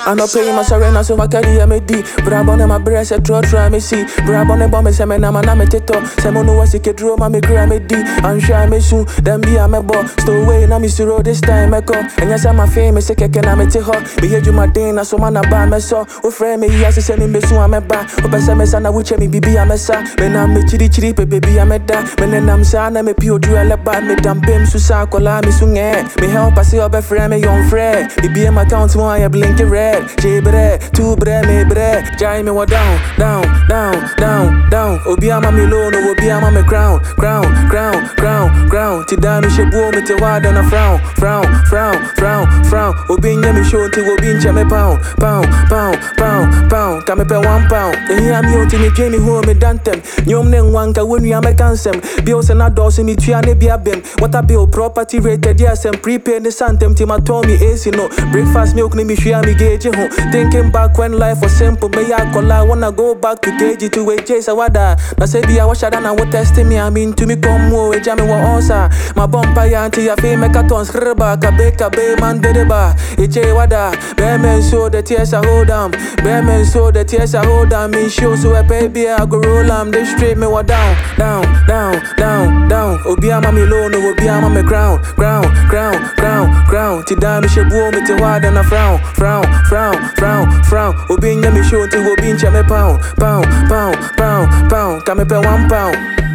I no pay my surrender, so I carry a medi. Brabon my breast, a try me see. Brabon bomb is a man, I'm a tito. Someone who was a kid, room, I'm a gramedy. I'm sure me soon, then be a mebo. Still waiting, I'm Mr. Road this time, I come. And yes, I'm a famous, a cake and I'm a tiho. Be here, you my dana, so man, I buy my saw. Oh, friend, me, yes, I send me soon, I'm a bar. Oh, but some son, I wish me be a messa. When I'm a chitty chitty, baby, I'm a da. When I'm son, I'm a pure jewel, about me, damn pim, Susakola, me soon, eh. Me help, I see up a friend, me young friend. Be my count, one, I blink it red. J-bread, two bread, me bread. Jai me, what down. Obiama me low, no Obiama me crown. Tidami she boom me te wide on a frown. Obinya me show till Obincha me pound. Come pay £1. And here I'm here to me Jamie home me dantem. Nyom nen wanka when we are me cansem. Bills and adults me triane be a bim. What a bill property rated yes and prepaid the santem to my Tommy AC no. Breakfast milk ni me share me gauge home. Thinking back when life was simple, may I call I wanna go back to KG to AJ Sawada. Na say be I wash and I would test me. I mean to me come more jamming what answer. My bumper auntie a fame make a ton scriba kabeka bay man dedeba. AJ Wada. Bearman so the tears I hold on. Bearman so the tears I hold on. Me show so a baby I go roll am. They straight me what down. Obiama me low no Obiama me crown. Tidami she boom me te wide and a frown. Obinya me show till Obincha me pound. Come pay £1.